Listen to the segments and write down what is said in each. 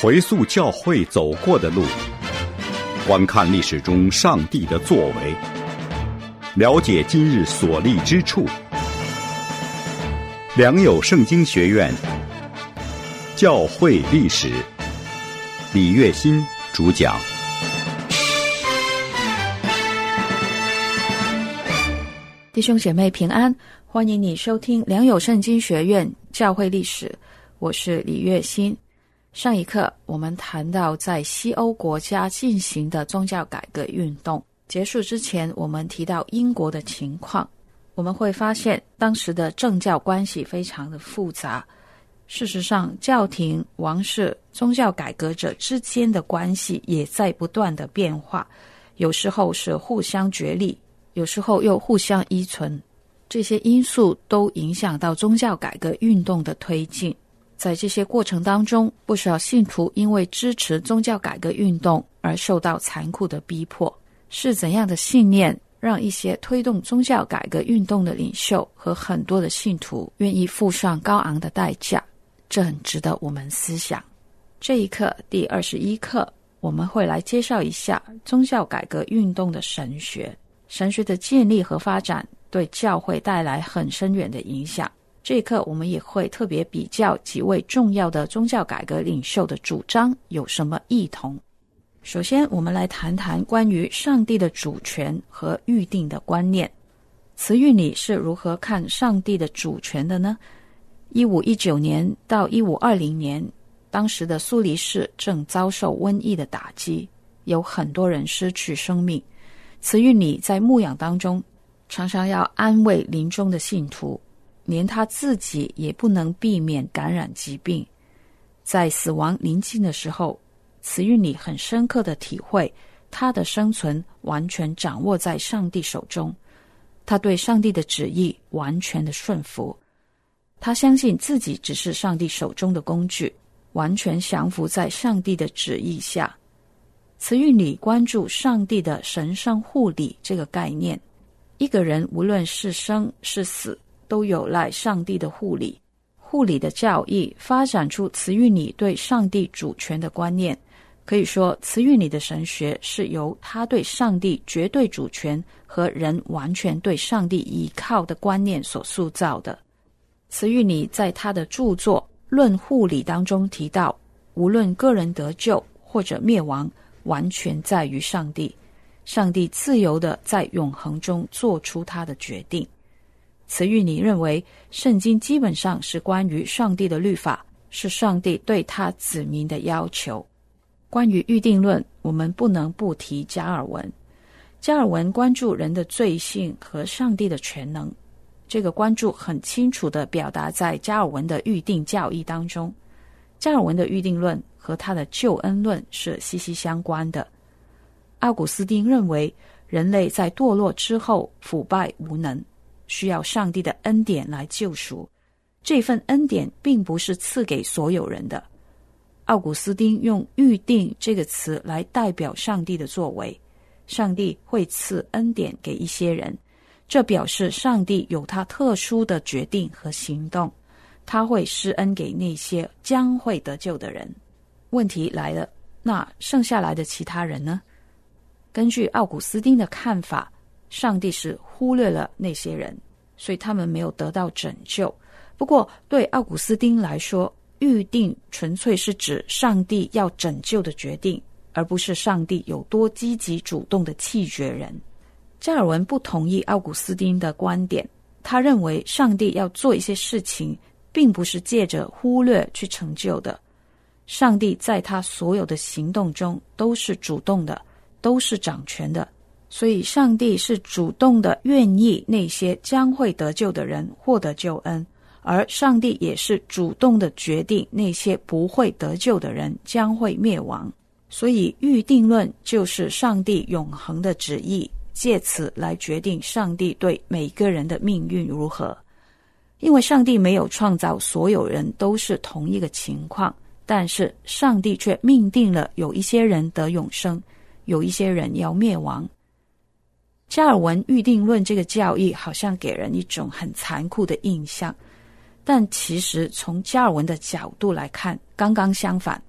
回溯教会走过的路，观看历史中上帝的作为，了解今日所立之处。良友圣经学院教会历史，李月新主讲。 弟兄姐妹平安，欢迎你收听良友圣经学院教会历史，我是李月新。上一课我们谈到在西欧国家进行的宗教改革运动结束之前，我们提到英国的情况。我们会发现当时的政教关系非常的复杂，事实上教廷、王室、宗教改革者之间的关系也在不断的变化，有时候是互相角力，有时候又互相依存，这些因素都影响到宗教改革运动的推进。在这些过程当中，不少信徒因为支持宗教改革运动而受到残酷的逼迫。是怎样的信念让一些推动宗教改革运动的领袖和很多的信徒愿意付上高昂的代价？这很值得我们思想。这一课第21课，我们会来介绍一下宗教改革运动的神学。神学的建立和发展对教会带来很深远的影响。这一课我们也会特别比较几位重要的宗教改革领袖的主张有什么异同。首先我们来谈谈关于上帝的主权和预定的观念。慈运理是如何看上帝的主权的呢？1519年到1520年，当时的苏黎世正遭受瘟疫的打击，有很多人失去生命。慈运理在牧养当中常常要安慰临终的信徒，连他自己也不能避免感染疾病。在死亡临近的时候，慈运理很深刻地体会他的生存完全掌握在上帝手中，他对上帝的旨意完全的顺服，他相信自己只是上帝手中的工具，完全降服在上帝的旨意下。慈运理关注上帝的神圣护理这个概念，一个人无论是生是死都有赖上帝的护理。护理的教义发展出慈运理对上帝主权的观念，可以说慈运理的神学是由他对上帝绝对主权和人完全对上帝依靠的观念所塑造的。慈运理在他的著作《论护理》当中提到，无论个人得救或者灭亡，完全在于上帝，上帝自由地在永恒中做出他的决定。慈运理认为圣经基本上是关于上帝的律法，是上帝对他子民的要求。关于预定论，我们不能不提加尔文。加尔文关注人的罪性和上帝的全能，这个关注很清楚地表达在加尔文的预定教义当中。加尔文的预定论和他的救恩论是息息相关的。奥古斯丁认为人类在堕落之后腐败无能，需要上帝的恩典来救赎，这份恩典并不是赐给所有人的。奥古斯丁用预定这个词来代表上帝的作为，上帝会赐恩典给一些人，这表示上帝有他特殊的决定和行动，他会施恩给那些将会得救的人。问题来了，那剩下来的其他人呢？根据奥古斯丁的看法，上帝是忽略了那些人，所以他们没有得到拯救。不过对奥古斯丁来说，预定纯粹是指上帝要拯救的决定，而不是上帝有多积极主动的弃绝人。加尔文不同意奥古斯丁的观点，他认为上帝要做一些事情并不是借着忽略去成就的，上帝在他所有的行动中都是主动的，都是掌权的，所以上帝是主动的愿意那些将会得救的人获得救恩，而上帝也是主动的决定那些不会得救的人将会灭亡。所以预定论就是上帝永恒的旨意，借此来决定上帝对每个人的命运如何。因为上帝没有创造所有人都是同一个情况，但是上帝却命定了有一些人得永生，有一些人要灭亡。加尔文预定论这个教义好像给人一种很残酷的印象，但其实从加尔文的角度来看，刚刚相反，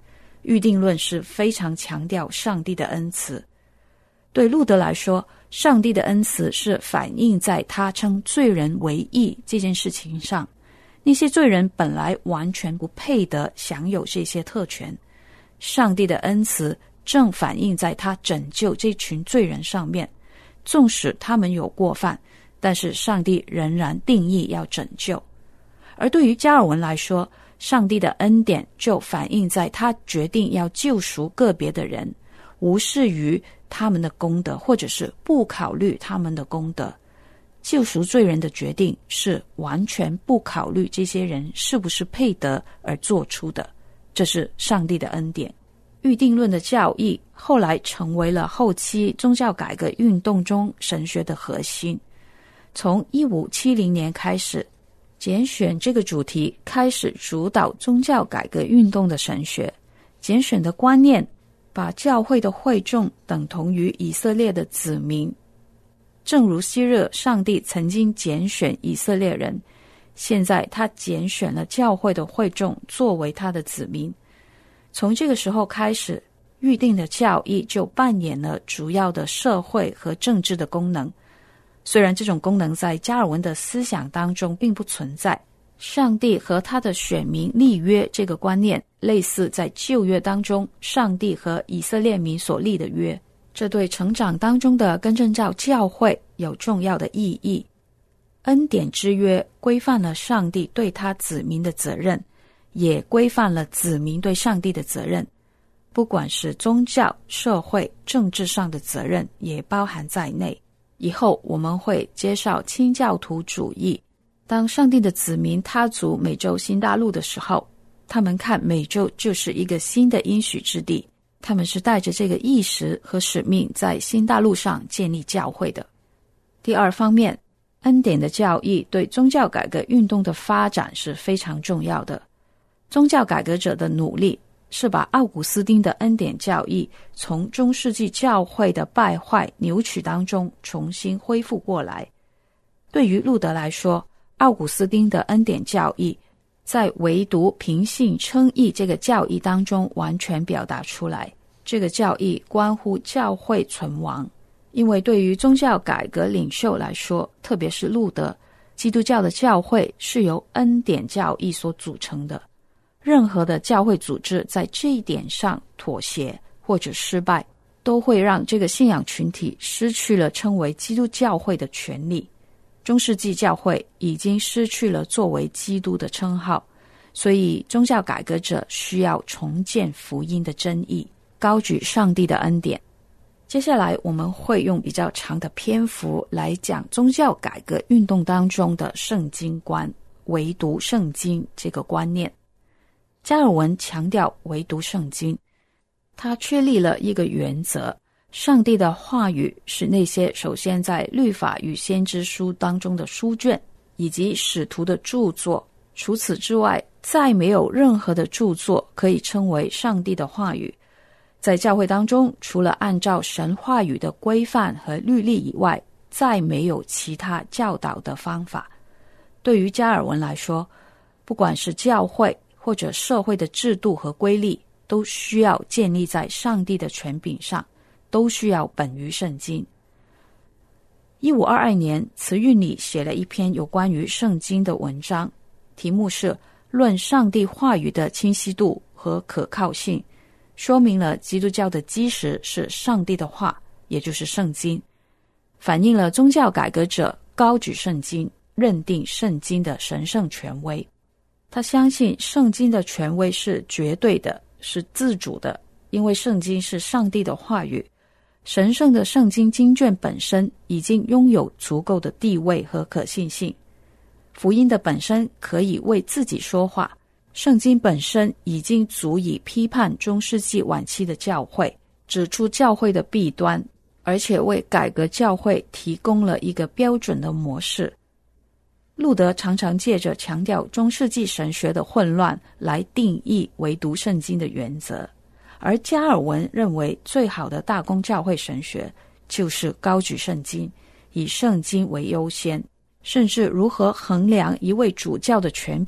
预定论是非常强调上帝的恩慈。对路德来说，上帝的恩慈是反映在他称罪人为义这件事情上。那些罪人本来完全不配得享有这些特权，上帝的恩慈正反映在他拯救这群罪人上面。纵使他们有过犯，但是上帝仍然定义要拯救。而对于加尔文来说，上帝的恩典就反映在他决定要救赎个别的人，无视于他们的功德，或者是不考虑他们的功德。救赎罪人的决定是完全不考虑这些人是不是配得而做出的，这是上帝的恩典。预定论的教义后来成为了后期宗教改革运动中神学的核心。从1570年开始，拣选这个主题开始主导宗教改革运动的神学。拣选的观念把教会的会众等同于以色列的子民，正如昔日上帝曾经拣选以色列人，现在他拣选了教会的会众作为他的子民。从这个时候开始，预定的教义就扮演了主要的社会和政治的功能。虽然这种功能在加尔文的思想当中并不存在，上帝和他的选民立约这个观念类似在旧约当中上帝和以色列民所立的约，这对成长当中的更正教教会有重要的意义。恩典之约规范了上帝对他子民的责任，也规范了子民对上帝的责任，不管是宗教、社会、政治上的责任也包含在内。以后我们会介绍清教徒主义。当上帝的子民踏足美洲新大陆的时候，他们看美洲就是一个新的应许之地，他们是带着这个意识和使命在新大陆上建立教会的。第二方面，恩典的教义对宗教改革运动的发展是非常重要的。宗教改革者的努力是把奥古斯丁的恩典教义从中世纪教会的败坏扭曲当中重新恢复过来。对于路德来说，奥古斯丁的恩典教义在唯独凭信称义这个教义当中完全表达出来。这个教义关乎教会存亡，因为对于宗教改革领袖来说，特别是路德，基督教的教会是由恩典教义所组成的。任何的教会组织在这一点上妥协或者失败，都会让这个信仰群体失去了称为基督教会的权利。中世纪教会已经失去了作为基督的称号，所以宗教改革者需要重建福音的真义，高举上帝的恩典。接下来我们会用比较长的篇幅来讲宗教改革运动当中的圣经观，唯独圣经这个观念。加尔文强调唯独圣经，他确立了一个原则，上帝的话语是那些首先在律法与先知书当中的书卷，以及使徒的著作。除此之外，再没有任何的著作可以称为上帝的话语。在教会当中，除了按照神话语的规范和律例以外，再没有其他教导的方法。对于加尔文来说，不管是教会或者社会的制度和规律，都需要建立在上帝的权柄上，都需要本于圣经。1522年，慈运里写了一篇有关于圣经的文章，题目是论上帝话语的清晰度和可靠性，说明了基督教的基石是上帝的话，也就是圣经，反映了宗教改革者高举圣经，认定圣经的神圣权威。他相信圣经的权威是绝对的，是自主的，因为圣经是上帝的话语。神圣的圣经经卷本身已经拥有足够的地位和可信性。福音的本身可以为自己说话，圣经本身已经足以批判中世纪晚期的教会，指出教会的弊端，而且为改革教会提供了一个标准的模式。路德常常借着强调中世纪神学的混乱来定义唯独圣经的原则，而加尔文认为最好的大公教会神学就是高举圣经，以圣经为优先，甚至如何衡量一位主教的权柄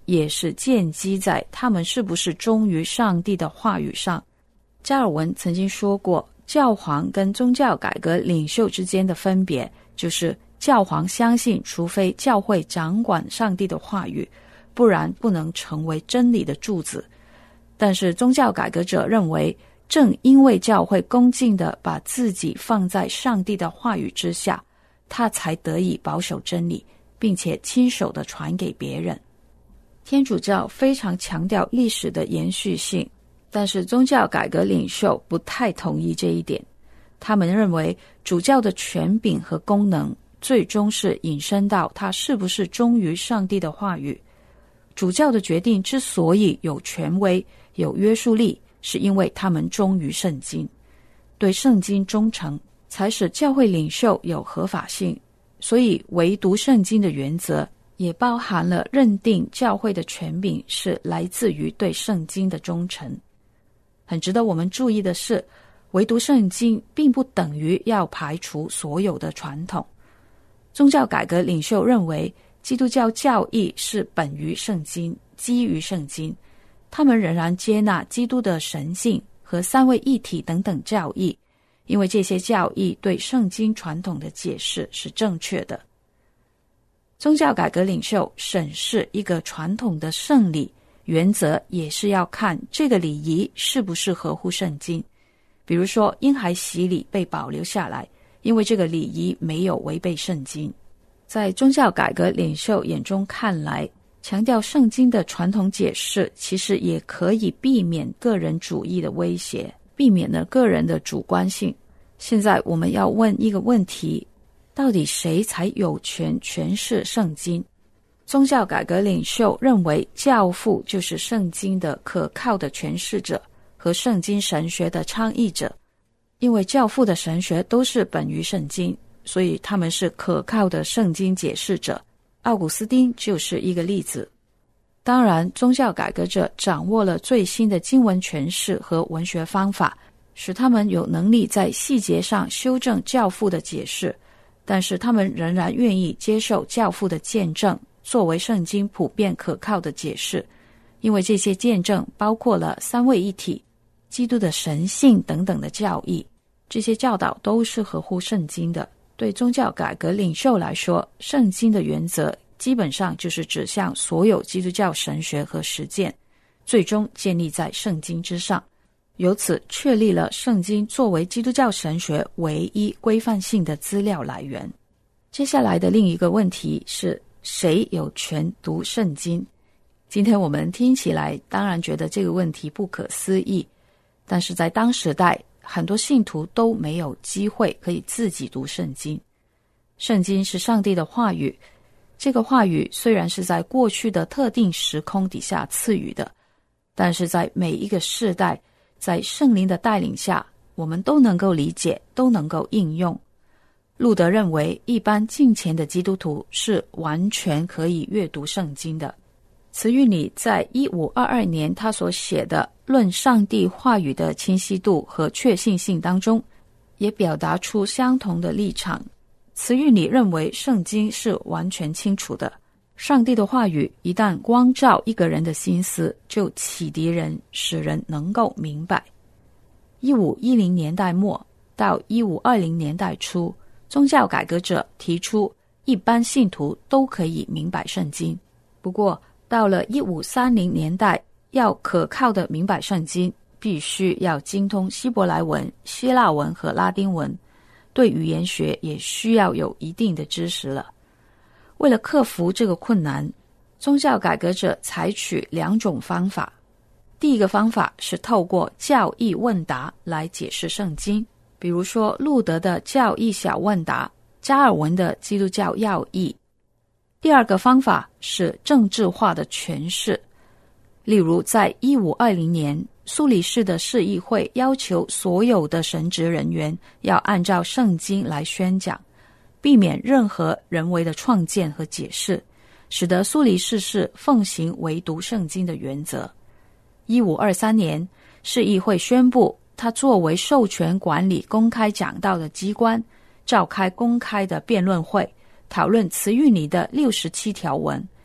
也是建基在他们是不是忠于上帝的话语上。加尔文曾经说过，教皇跟宗教改革领袖之间的分别就是教皇相信除非教会掌管上帝的话语，不然不能成为真理的柱子。但是宗教改革者认为，正因为教会恭敬地把自己放在上帝的话语之下，他才得以保守真理，并且亲手地传给别人。天主教非常强调历史的延续性，但是宗教改革领袖不太同意这一点。他们认为主教的权柄和功能最终是引申到他是不是忠于上帝的话语。主教的决定之所以有权威、有约束力，是因为他们忠于圣经。对圣经忠诚才使教会领袖有合法性，所以唯独圣经的原则也包含了认定教会的权柄是来自于对圣经的忠诚。很值得我们注意的是，唯独圣经并不等于要排除所有的传统。宗教改革领袖认为，基督教教义是本于圣经，基于圣经，他们仍然接纳基督的神性和三位一体等等教义，因为这些教义对圣经传统的解释是正确的。宗教改革领袖审视一个传统的圣礼，原则也是要看这个礼仪是不是合乎圣经。比如说，婴孩洗礼被保留下来，因为这个礼仪没有违背圣经。在宗教改革领袖眼中看来，强调圣经的传统解释其实也可以避免个人主义的威胁，避免了个人的主观性。现在我们要问一个问题，到底谁才有权诠释圣经？宗教改革领袖认为，教父就是圣经的可靠的诠释者和圣经神学的倡议者。因为教父的神学都是本于圣经，所以他们是可靠的圣经解释者。奥古斯丁就是一个例子。当然，宗教改革者掌握了最新的经文诠释和文学方法，使他们有能力在细节上修正教父的解释，但是他们仍然愿意接受教父的见证作为圣经普遍可靠的解释，因为这些见证包括了三位一体、基督的神性等等的教义，这些教导都是合乎圣经的。对宗教改革领袖来说，圣经的原则基本上就是指向所有基督教神学和实践，最终建立在圣经之上，由此确立了圣经作为基督教神学唯一规范性的资料来源。接下来的另一个问题是，谁有权读圣经？今天我们听起来当然觉得这个问题不可思议，但是在当时代，很多信徒都没有机会可以自己读圣经。圣经是上帝的话语，这个话语虽然是在过去的特定时空底下赐予的，但是在每一个世代，在圣灵的带领下，我们都能够理解，都能够应用。路德认为，一般敬虔的基督徒是完全可以阅读圣经的。慈运理在1522年他所写的《论上帝话语的清晰度和确信性》当中，也表达出相同的立场。慈运理认为圣经是完全清楚的，上帝的话语一旦光照一个人的心思，就启迪人，使人能够明白。1510年代末到1520年代初，宗教改革者提出一般信徒都可以明白圣经。不过到了1530年代，要可靠的明白圣经，必须要精通希伯来文、希腊文和拉丁文，对语言学也需要有一定的知识了。为了克服这个困难，宗教改革者采取两种方法。第一个方法是透过教义问答来解释圣经，比如说路德的教义小问答，加尔文的基督教要义。第二个方法是政治化的诠释，例如在1520年，苏黎世的市议会要求所有的神职人员要按照圣经来宣讲，避免任何人为的创建和解释，使得苏黎世市奉行唯独圣经的原则。1523年，市议会宣布，他作为授权管理公开讲道的机关，召开公开的辩论会，讨论慈运理的67条文，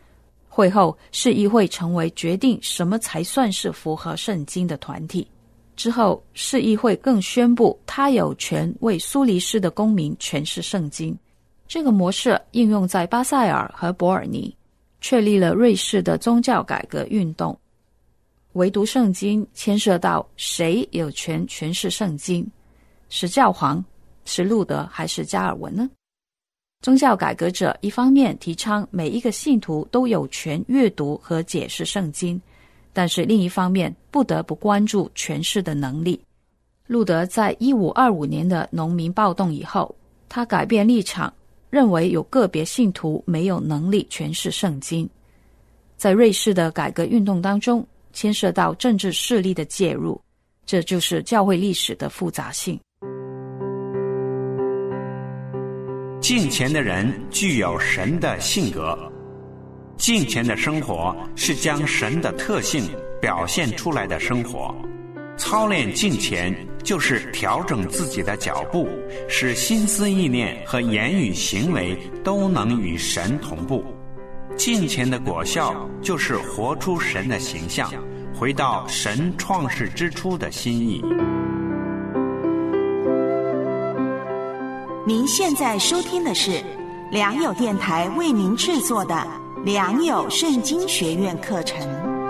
会后，市议会成为决定什么才算是符合圣经的团体。之后，市议会更宣布他有权为苏黎世的公民诠释圣经。这个模式应用在巴塞尔和伯尔尼，确立了瑞士的宗教改革运动。唯独圣经牵涉到谁有权诠释圣经，是教皇，是路德还是加尔文呢？宗教改革者一方面提倡每一个信徒都有权阅读和解释圣经，但是另一方面不得不关注诠释的能力。路德在1525年的农民暴动以后，他改变立场，认为有个别信徒没有能力诠释圣经。在瑞士的改革运动当中，牵涉到政治势力的介入，这就是教会历史的复杂性。 敬虔的人具有神的性格，敬虔的生活是将神的特性表现出来的生活。操练敬虔就是调整自己的脚步，使心思意念和言语行为都能与神同步。敬虔的果效就是活出神的形象，回到神创世之初的心意。 您现在收听的是良友电台为您制作的良友圣经学院课程。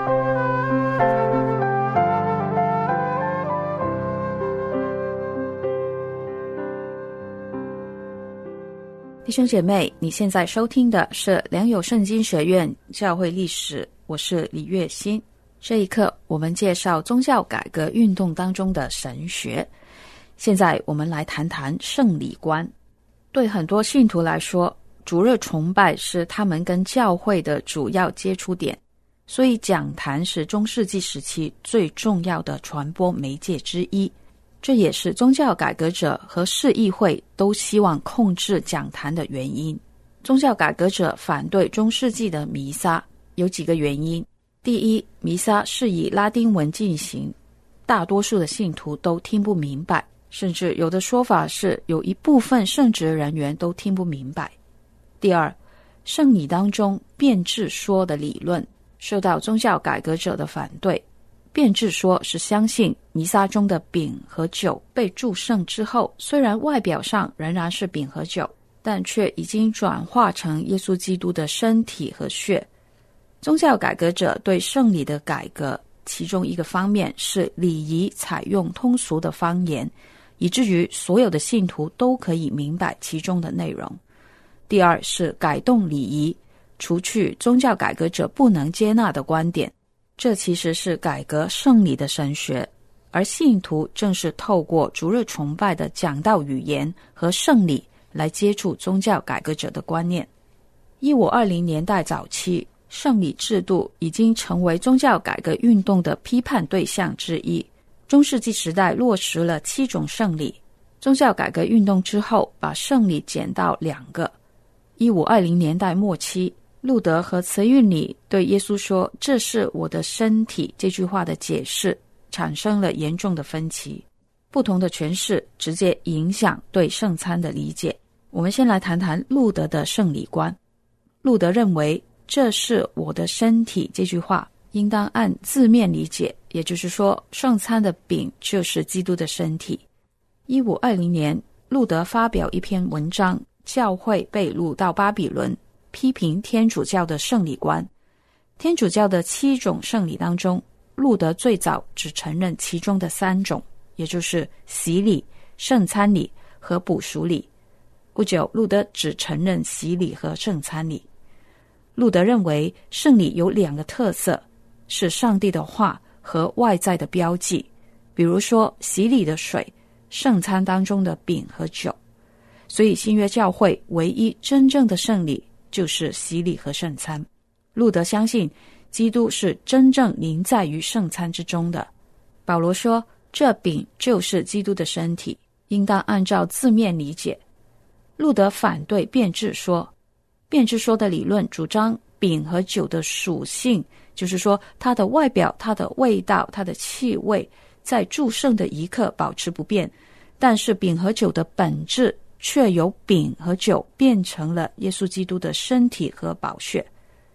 弟兄姐妹，你现在收听的是良友圣经学院教会历史，我是李月欣。这一课我们介绍宗教改革运动当中的神学。现在我们来谈谈圣礼观。对很多信徒来说，主日崇拜是他们跟教会的主要接触点，所以讲坛是中世纪时期最重要的传播媒介之一。这也是宗教改革者和市议会都希望控制讲坛的原因。宗教改革者反对中世纪的弥撒，有几个原因。第一，弥撒是以拉丁文进行，大多数的信徒都听不明白，甚至有的说法是有一部分圣职人员都听不明白。第二，圣礼当中变质说的理论受到宗教改革者的反对。变质说是相信弥撒中的饼和酒被祝圣之后，虽然外表上仍然是饼和酒，但却已经转化成耶稣基督的身体和血。宗教改革者对圣礼的改革，其中一个方面是礼仪采用通俗的方言，以至于所有的信徒都可以明白其中的内容。第二是改动礼仪，除去宗教改革者不能接纳的观点，这其实是改革圣礼的神学，而信徒正是透过主日崇拜的讲道语言和圣礼来接触宗教改革者的观念。1520年代早期，圣礼制度已经成为宗教改革运动的批判对象之一。中世纪时代落实了7种圣礼，宗教改革运动之后把圣礼减到2个。1520年代末期，路德和慈运理对耶稣说这是我的身体这句话的解释产生了严重的分歧，不同的诠释直接影响对圣餐的理解。我们先来谈谈路德的圣礼观。路德认为这是我的身体这句话应当按字面理解，也就是说圣餐的饼就是基督的身体。1520年，路德发表一篇文章，教会被掳到巴比伦，批评天主教的圣礼观。天主教的7种圣礼当中，路德最早只承认其中的3种，也就是洗礼、圣餐礼和补赎礼。不久，路德只承认洗礼和圣餐礼。路德认为圣礼有2个特色，是上帝的话和外在的标记，比如说洗礼的水、圣餐当中的饼和酒。所以新约教会唯一真正的圣礼就是洗礼和圣餐。路德相信基督是真正临在于圣餐之中的。保罗说这饼就是基督的身体，应当按照字面理解。路德反对变质说。变质说的理论主张饼和酒的属性，就是说它的外表、它的味道、它的气味在祝圣的一刻保持不变，但是饼和酒的本质却由饼和酒变成了耶稣基督的身体和宝血。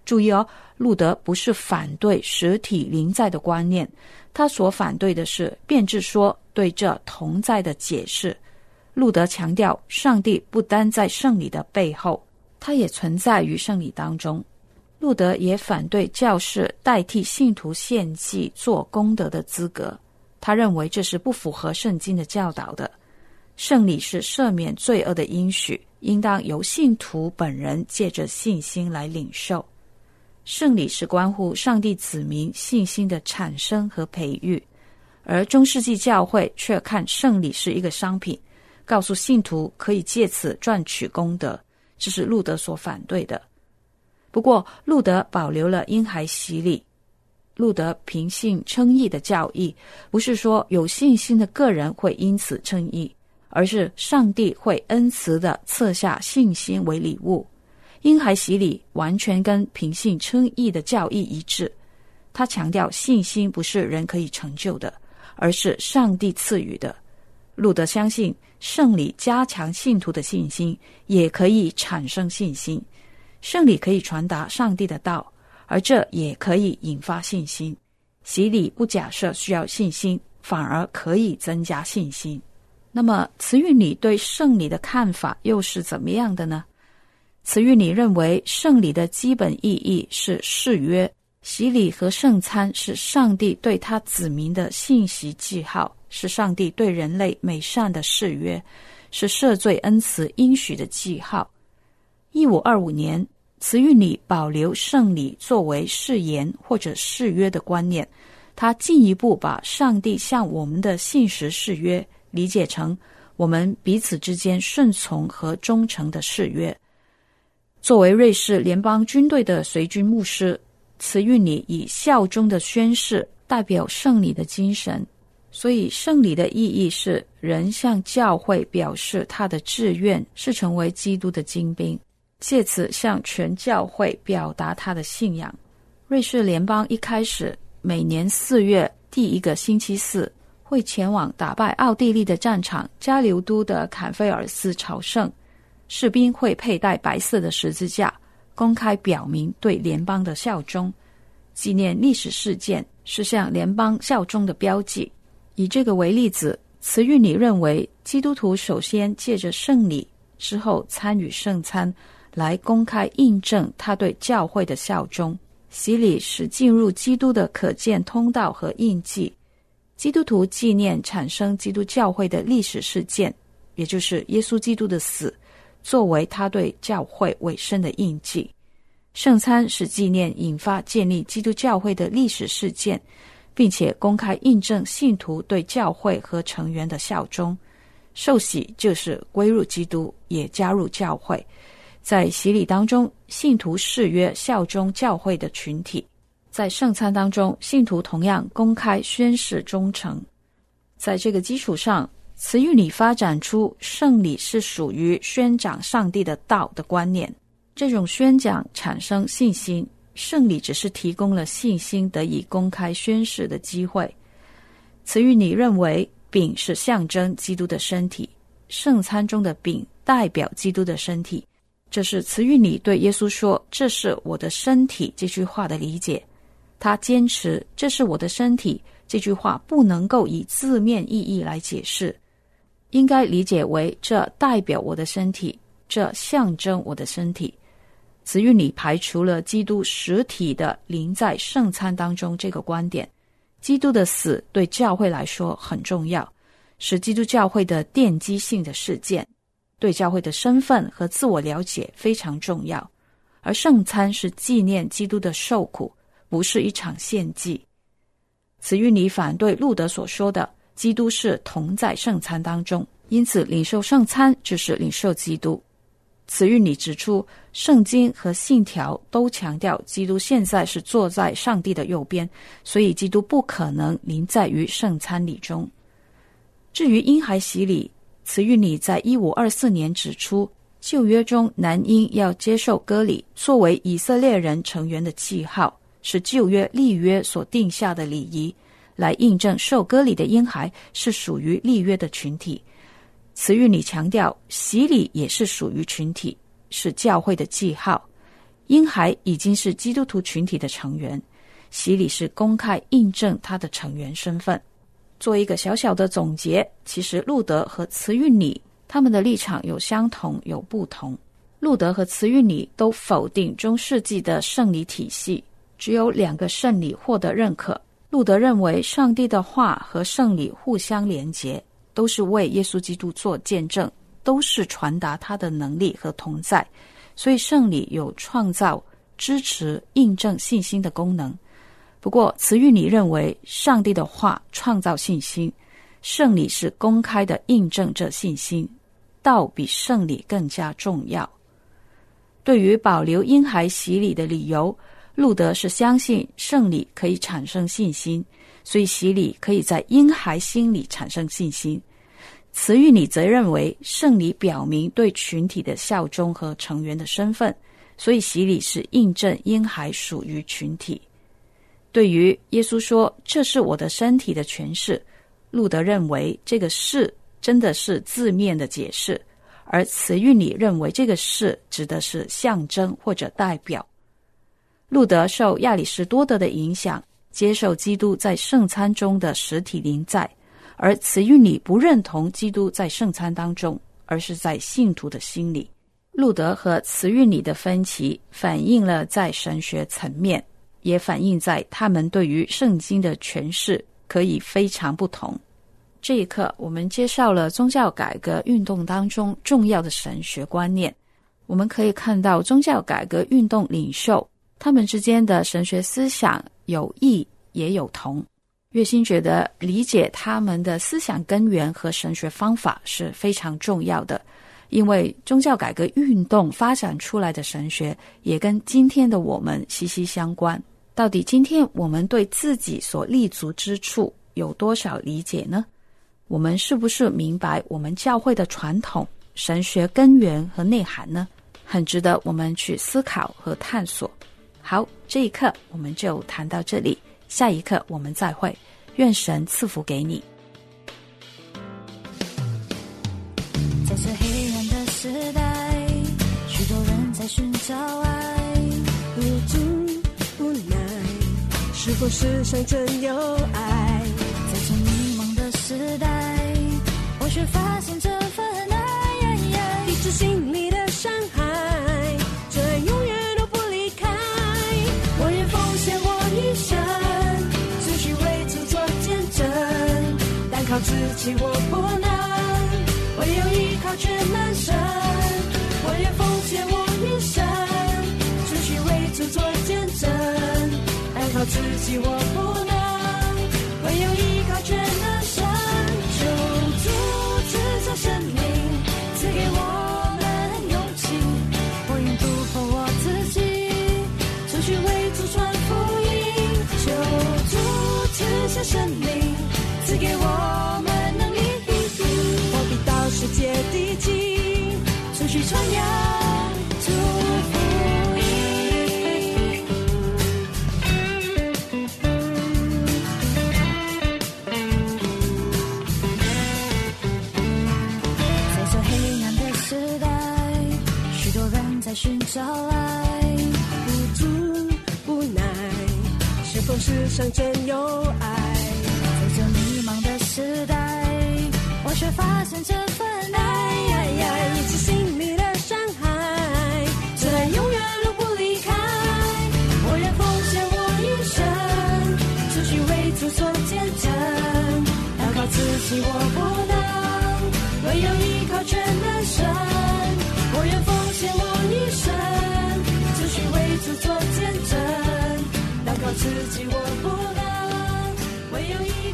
注意哦，路德不是反对实体临在的观念，他所反对的是变质说对这同在的解释。路德强调上帝不单在圣礼的背后，他也存在于圣礼当中。路德也反对教士代替信徒献祭做功德的资格，他认为这是不符合圣经的教导的。圣礼是赦免罪恶的应许，应当由信徒本人借着信心来领受。圣礼是关乎上帝子民信心的产生和培育，而中世纪教会却看圣礼是一个商品，告诉信徒可以借此赚取功德，这是路德所反对的。不过路德保留了婴孩洗礼。路德凭信称义的教义，不是说有信心的个人会因此称义，而是上帝会恩慈地赐下信心为礼物。婴孩洗礼完全跟凭信称义的教义一致，他强调信心不是人可以成就的，而是上帝赐予的。路德相信圣礼加强信徒的信心，也可以产生信心。圣礼可以传达上帝的道，而这也可以引发信心。洗礼不假设需要信心，反而可以增加信心。那么慈运礼对圣礼的看法又是怎么样的呢？慈运礼认为圣礼的基本意义是誓约，洗礼和圣餐是上帝对他子民的信息记号，是上帝对人类美善的誓约，是赦罪恩慈应许的记号。1525年，慈运礼保留圣礼作为誓言或者誓约的观念，他进一步把上帝向我们的信实誓约理解成我们彼此之间顺从和忠诚的誓约。作为瑞士联邦军队的随军牧师，慈运礼以效忠的宣誓代表圣礼的精神，所以圣礼的意义是人向教会表示他的志愿是成为基督的精兵，借此向全教会表达他的信仰。瑞士联邦一开始每年4月第一个星期四会前往打败奥地利的战场加留都的坎菲尔斯朝圣，士兵会佩戴白色的十字架，公开表明对联邦的效忠，纪念历史事件，是向联邦效忠的标记。以这个为例子，慈运礼认为基督徒首先借着圣礼，之后参与圣餐，来公开印证他对教会的效忠。洗礼是进入基督的可见通道和印记，基督徒纪念产生基督教会的历史事件，也就是耶稣基督的死，作为他对教会委身的印记。圣餐是纪念引发建立基督教会的历史事件，并且公开印证信徒对教会和成员的效忠。受洗就是归入基督，也加入教会。在洗礼当中，信徒誓约效忠教会的群体。在圣餐当中，信徒同样公开宣誓忠诚。在这个基础上，慈运礼发展出圣礼是属于宣讲上帝的道的观念。这种宣讲产生信心，圣礼只是提供了信心得以公开宣誓的机会。慈运礼认为饼是象征基督的身体，圣餐中的饼代表基督的身体，这是慈运礼对耶稣说这是我的身体这句话的理解。他坚持这是我的身体这句话不能够以字面意义来解释，应该理解为这代表我的身体，这象征我的身体。慈运礼排除了基督实体的临在圣餐当中这个观点。基督的死对教会来说很重要，是基督教会的奠基性的事件，对教会的身份和自我了解非常重要。而圣餐是纪念基督的受苦，不是一场献祭。慈运礼反对路德所说的基督是同在圣餐当中，因此领受圣餐就是领受基督。慈运礼指出，圣经和信条都强调基督现在是坐在上帝的右边，所以基督不可能临在于圣餐礼中。至于婴孩洗礼，慈运礼在1524年指出，旧约中男婴要接受割礼，作为以色列人成员的记号，是旧约立约所定下的礼仪，来印证受割礼的婴孩是属于立约的群体。慈运礼强调洗礼也是属于群体，是教会的记号。 婴孩已经是基督徒群体的成员，洗礼是公开印证他的成员身份。做一个小小的总结，其实路德和慈运理他们的立场有相同有不同。路德和慈运理都否定中世纪的圣礼体系，只有2个圣礼获得认可。路德认为上帝的话和圣礼互相连结，都是为耶稣基督做见证，都是传达他的能力和同在，所以圣礼有创造、支持、印证信心的功能。不过慈运理认为上帝的话创造信心，圣礼是公开的印证这信心，道比圣礼更加重要。对于保留婴孩洗礼的理由，路德是相信圣礼可以产生信心，所以洗礼可以在婴孩心里产生信心。慈运理则认为圣礼表明对群体的效忠和成员的身份，所以洗礼是印证婴孩属于群体。对于耶稣说这是我的身体的诠释，路德认为这个是真的是字面的解释，而慈运理认为这个是指的是象征或者代表。路德受亚里士多德的影响，接受基督在圣餐中的实体临在，而慈运理不认同基督在圣餐当中，而是在信徒的心里。路德和慈运理的分歧反映了在神学层面，也反映在他们对于圣经的诠释可以非常不同。这一课我们介绍了宗教改革运动当中重要的神学观念。我们可以看到宗教改革运动领袖他们之间的神学思想有异也有同。月心觉得理解他们的思想根源和神学方法是非常重要的，因为宗教改革运动发展出来的神学也跟今天的我们息息相关。到底今天我们对自己所立足之处有多少理解呢？我们是不是明白我们教会的传统、神学根源和内涵呢？很值得我们去思考和探索。好，这一课我们就谈到这里，下一课我们再会，愿神赐福给你。 在这黑暗的时代，许多人在寻找爱，无助无奈，是否世上真有爱？在这迷茫的时代，我却发现这份爱，医治心里的伤害，这爱永远都不离开。我愿奉献我一生，只需为主做见证，单靠自己我不能，唯有依靠全能神。我愿奉献我一生，只需为主做见证，单靠自己我不能，唯有依靠全能神。求主赐下生命，赐给我们勇气，我愿突破我自己，出去为主传福音。求主赐下生命，赐给我们能力，我必到世界地极，出去传扬主福音。在这黑暗的时代，许多人在寻找爱，无助无奈，是否世上真有爱？在这迷茫的时代，我却发现这份爱，医治心里的伤害，这爱永远都不离开。我愿奉献我一生，出去为主做见证，单靠自己我不能，唯有依靠全能神。我愿奉献我一生，出去为主做见证，单靠自己我不能，唯有依靠